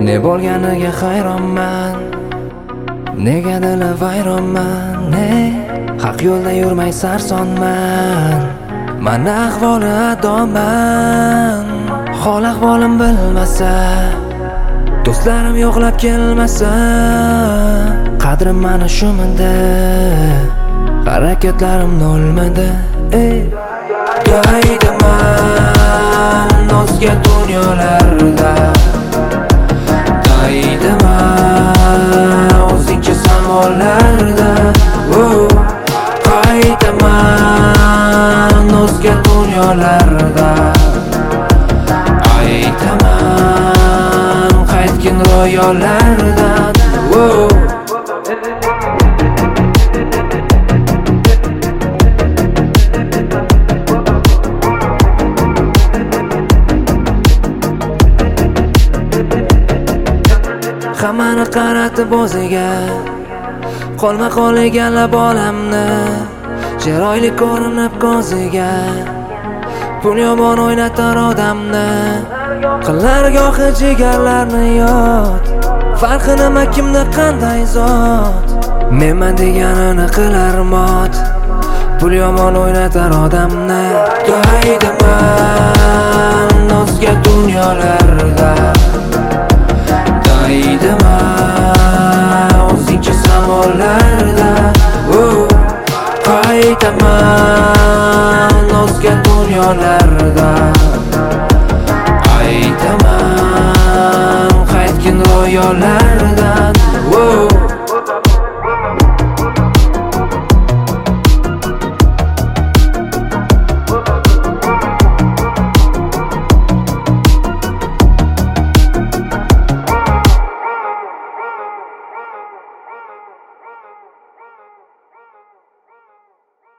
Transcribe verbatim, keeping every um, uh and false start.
Ne bo'lganiga hayronman, negadir vayronman. Ne haq yo'lda yurmay sarsonman, men ahvoli adoman. Hol ahvolim bilmasa, do'stlarim yo'qlab kelmasa, qadrim mana shumida, harakatlarim nolmada. Ey daydiman o'zga dunyolarda, daydiman o'zingcha samolarda. Qaytaman o'zga dunyolarda, aytaman qaytgin ro'yolardan. Hammani qaratib o'ziga, qolma qoliganlab olamni, chiroyli ko'rinib ko'ziga, pul yomon o'ynatar odamni, qilar gohi jigarlarni yod. Farqi nima, kimda qanday zot, menman deganini qilar mot. Pul yomon o'ynatar odamni, daydiman o'zga dunyolarda, daydiman o'zingcha samolarda. Qaytaman o'zga dunyolarda, aytaman qaytgin ro'yolardan.